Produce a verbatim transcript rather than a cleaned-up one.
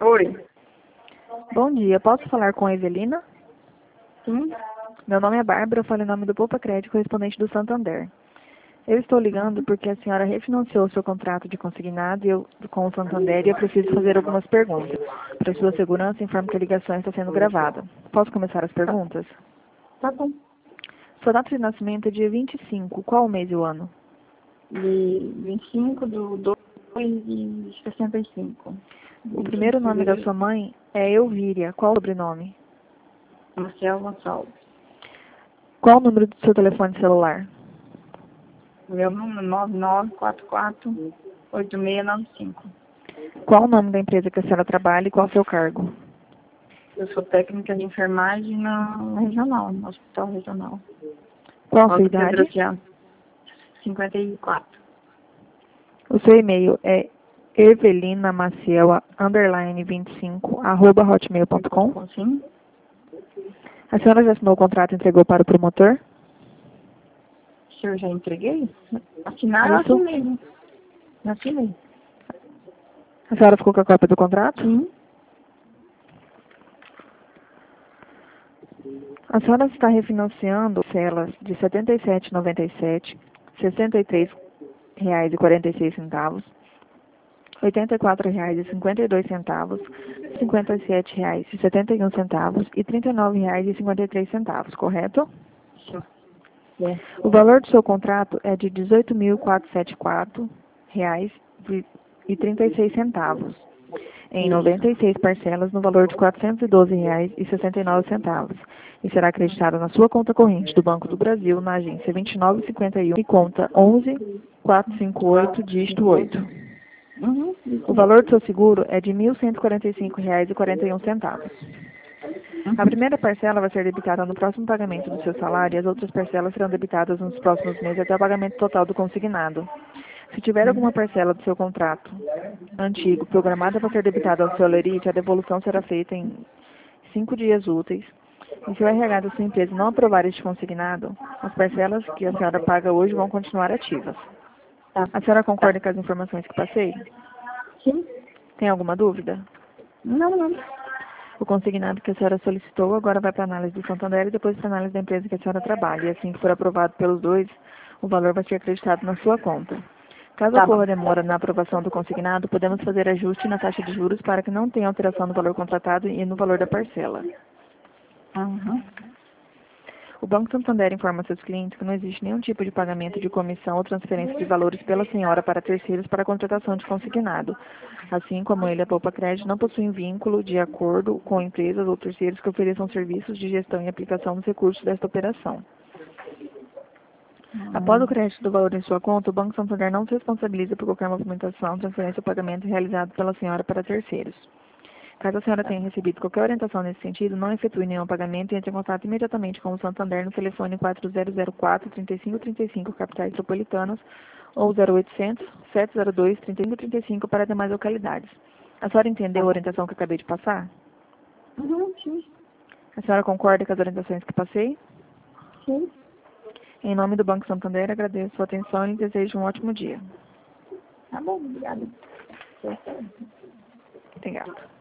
Oi. Bom dia, posso falar com a Evelina? Sim? Meu nome é Bárbara, eu falo em nome do Poupa Crédito, correspondente do Santander. Eu estou ligando porque a senhora refinanciou o seu contrato de consignado e eu, com o Santander e eu preciso fazer algumas perguntas. Para sua segurança, informo que a ligação está sendo gravada. Posso começar as perguntas? Tá bom. Sua data de nascimento é dia vinte e cinco, qual o mês e o ano? De vinte e cinco do dois de sessenta e cinco. O primeiro nome da sua mãe é Elvíria, qual o sobrenome? Marcel Gonçalves. Qual o número do seu telefone celular? Meu número nove nove quatro quatro oito seis nove cinco. Qual o nome da empresa que a senhora trabalha e qual o seu cargo? Eu sou técnica de enfermagem na regional, no hospital regional. Qual a sua Alto Pedro idade? Oceano, cinquenta e quatro. O seu e-mail é evelinamaciel, underline vinte e cinco, arroba hotmail ponto com. Sim? A senhora já assinou o contrato e entregou para o promotor? Se eu já entreguei? Assinar, eu Isso. assinei. Eu assinei. A senhora ficou com a cópia do contrato? Sim? A senhora está refinanciando celas de setenta e sete reais e noventa e sete centavos, sessenta e três reais e quarenta e seis centavos, oitenta e quatro reais e cinquenta e dois centavos, cinquenta e sete reais e setenta e um centavos e trinta e nove reais e cinquenta e três centavos, correto? Sim. É. O valor do seu contrato é de dezoito mil quatrocentos e setenta e quatro reais e trinta e seis centavos, em noventa e seis parcelas no valor de quatrocentos e doze reais e sessenta e nove centavos, e será acreditado na sua conta corrente do Banco do Brasil, na agência vinte e nove cinquenta e um e conta onze quatrocentos e cinquenta e oito, dígito oito. Uhum. O valor do seu seguro é de mil cento e quarenta e cinco reais e quarenta e um centavos. A primeira parcela vai ser debitada no próximo pagamento do seu salário e as outras parcelas serão debitadas nos próximos meses até o pagamento total do consignado. Se tiver alguma parcela do seu contrato antigo programada para ser debitada ao seu lerite, a devolução será feita em cinco dias úteis. E se o R H da sua empresa não aprovar este consignado, as parcelas que a senhora paga hoje vão continuar ativas. Tá. A senhora concorda com as informações que passei? Sim? Tem alguma dúvida? Não, não. O consignado que a senhora solicitou agora vai para a análise do Santander e depois para a análise da empresa que a senhora trabalha. E assim que for aprovado pelos dois, o valor vai ser acreditado na sua conta. Caso Tá bom. ocorra demora na aprovação do consignado, podemos fazer ajuste na taxa de juros para que não tenha alteração no valor contratado e no valor da parcela. Uhum. O Banco Santander informa seus clientes que não existe nenhum tipo de pagamento de comissão ou transferência de valores pela senhora para terceiros para a contratação de consignado. Assim como ele, a Poupa Crédito não possui vínculo de acordo com empresas ou terceiros que ofereçam serviços de gestão e aplicação dos recursos desta operação. Após o crédito do valor em sua conta, o Banco Santander não se responsabiliza por qualquer movimentação, transferência ou pagamento realizado pela senhora para terceiros. Caso a senhora tenha recebido qualquer orientação nesse sentido, não efetue nenhum pagamento e entre em contato imediatamente com o Santander no telefone quatro zero zero quatro, três cinco três cinco, capitais metropolitanas, ou zero oitocentos, sete zero dois, três cinco três cinco para demais localidades. A senhora entendeu a orientação que eu acabei de passar? Uhum, sim. A senhora concorda com as orientações que passei? Sim. Em nome do Banco Santander, agradeço a sua atenção e desejo um ótimo dia. Tá bom, obrigada. Obrigada.